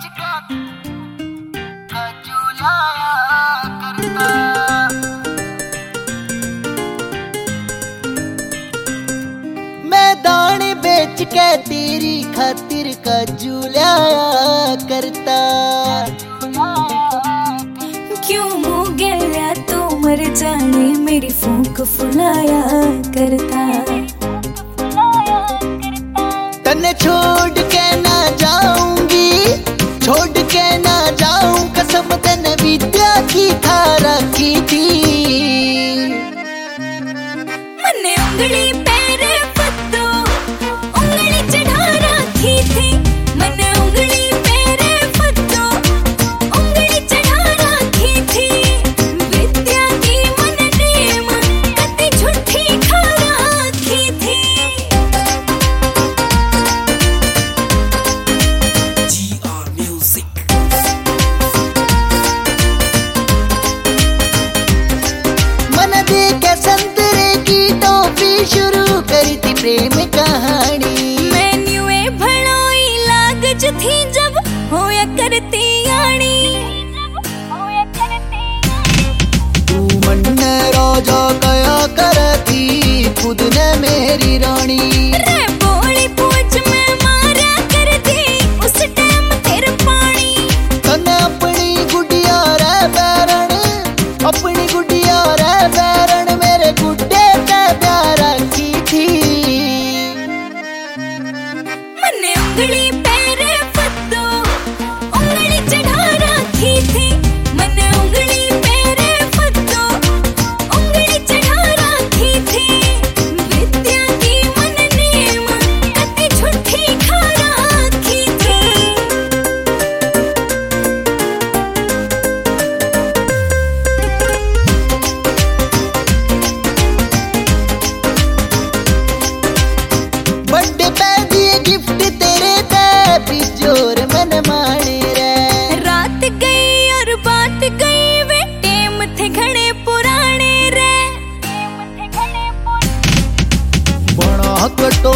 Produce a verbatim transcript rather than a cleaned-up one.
बेच के कजू लाया करता। मैं दाने बेच के तेरी खातिर कजू लाया करता। क्यों मुँह गया तो मर जाने मेरी फूंक फुलाया करता। तन्ने छोड़ के ना जाऊंगी, छोड़ के ना जाऊं, कसम तन्ने विद्या की था रखी थी। मन्ने उंगली पैरे पत्तो उंगली चढ़ा रखी थी। मन्ने उंगली पैरे पत्तो उंगली चढ़ा रखी थी। विद्या की मन नेम कति झूठी खा रखी थी। संतरे की टोपी शुरू करी थी प्रेम कहानी। मैन्यू भड़ोई लाग जो थी जब होया करती यानी। तू मन राजा कया करती खुद ने मेरी रानी। रे बोली पूछ में मारा कर दी उस टाइम तेरे पानी। तने अपनी गुडिया रे बैरण, अपनी गुडिया रे बैरण मेरे गुड्डे पे प्यार रखी थी। मन्ने उंगली पैरे पत्तो उंगली चढ़ा रखी थी। मन्ने उंगली पैरे पत्तो उंगली चढ़ा रखी थी। विद्या की मन नेम कति झूठी खा रखी थी। बर्थडे पे दिए गिफ्ट तेरे ते बिजोर मन माने रे। रात गई और बात गई वे टेम थे घड़े पुराने रे। बड़ा कटो